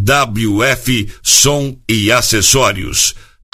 WF Som e Acessórios.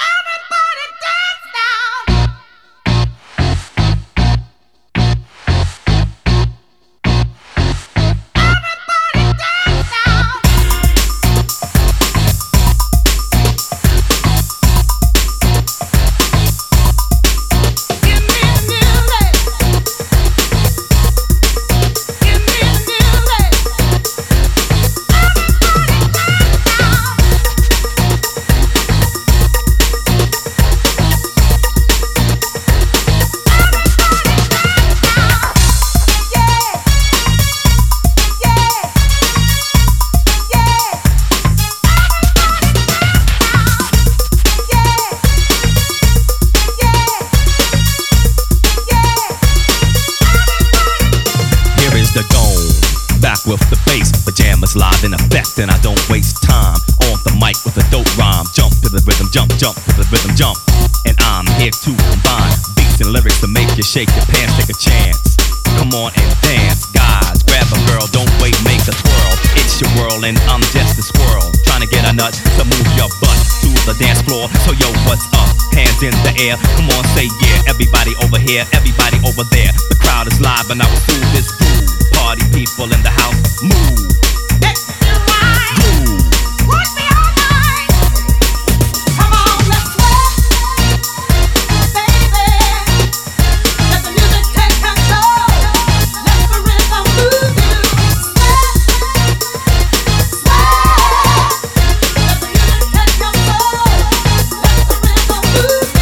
With the bass, pajamas live in effect, and I don't waste time on the mic with a dope rhyme. Jump to the rhythm, jump to the rhythm, jump. And I'm here to combine beats and lyrics to make you shake your pants, take a chance. Come on and dance, guys, grab a girl, don't wait, make a twirl. It's your world and I'm just a squirrel, trying to get a nut to move your butt to the dance floor. So yo, what's up? Hands in the air, come on, say yeah. Everybody over here, everybody over there. The crowd is live and I will do this groove. Party people in the house, move. Let me ride. Groove. Push me all night. Come on, let's sweat, baby. Let the music take control. Let the rhythm move you. Sweat, sweat. Let the music take control. Let the rhythm move you.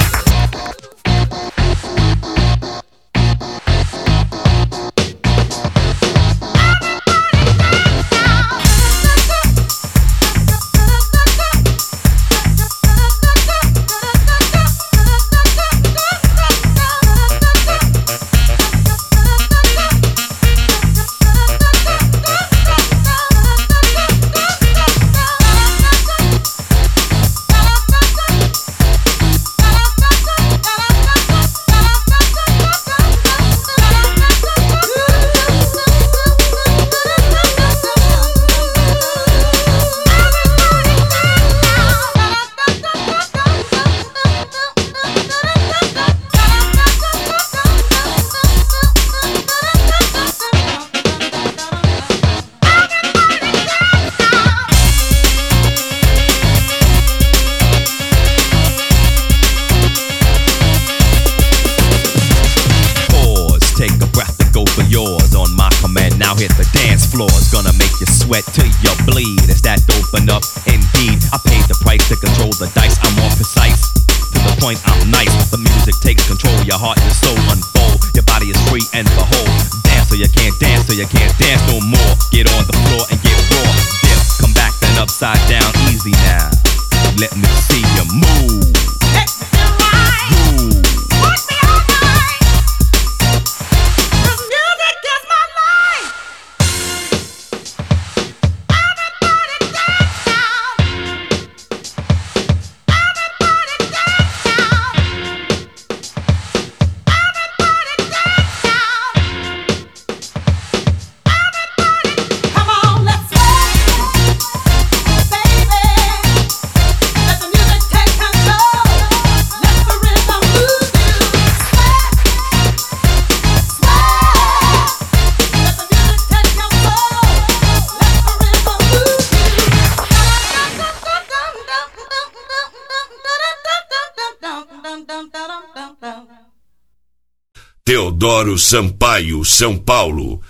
Now hit the dance floor, it's gonna make you sweat till you bleed. Is that dope enough? Indeed, I paid the price to control the dice. I'm more precise, to the point I'm nice. The music takes control, your heart and soul unfold. Your body is free and behold. Dance till you can't dance, till you can't dance no more. Get on the floor and get raw. Dip, come back then upside down, easy now. Let me see you move. Let me ride. Groove. Push me all night. 'Cause music is my life. Everybody dance now. Everybody dance now. Everybody dance now. Everybody, come on, let's sweat, baby. Let the music take control. Let the rhythm move you. Sweat, sweat. Let the music take control. Let the rhythm move you. Teodoro Sampaio, São Paulo.